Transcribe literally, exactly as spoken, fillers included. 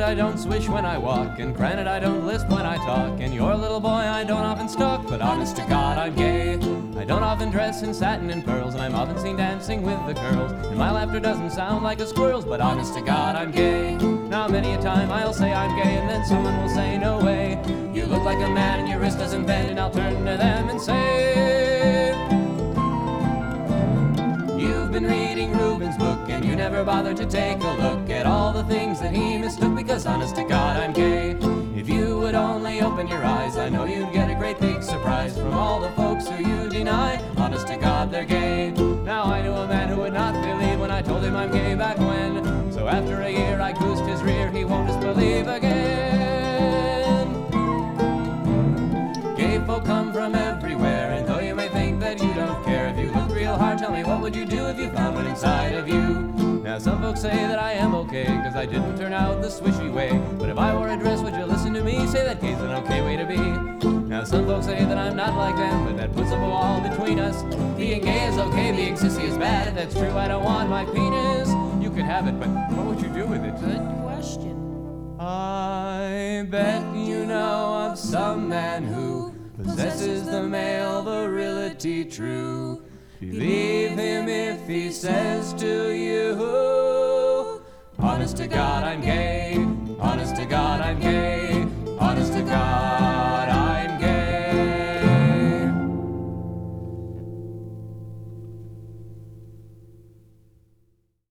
granted I don't swish when I walk, and granted I don't lisp when I talk, and your little boy I don't often stalk, but honest to God I'm gay. I don't often dress in satin and pearls, and I'm often seen dancing with the girls, and my laughter doesn't sound like a squirrel's, but honest to God I'm gay. Now many a time I'll say I'm gay, and then someone will say no way. You look like a man and your wrist doesn't bend, and I'll turn to them and say, you've been reading Rubens' book, and you never bothered to take a look at all the things that he mistook, because honest to God I'm gay. If you would only open your eyes, I know you'd get a great big surprise from all the folks who you deny. Honest to God they're gay. Now I knew a man who would not believe when I told him I'm gay back when, so after a year I goosed his rear, he won't disbelieve again. Gay folk come from everywhere, and though you may think that you don't care, if you look real hard, tell me what would you do if you found one inside of you? Now some folks say that I am okay, cause I didn't turn out the swishy way, but if I wore a dress, would you listen to me? Say that gay's an okay way to be. Now some folks say that I'm not like them, but that puts up a wall between us. Being gay is okay, being sissy is bad. If that's true, I don't want my penis. You could have it, but what would you do with it? Good question. I bet you know of some man who possesses the male virility true. Believe him if he says to you, honest to God I'm gay.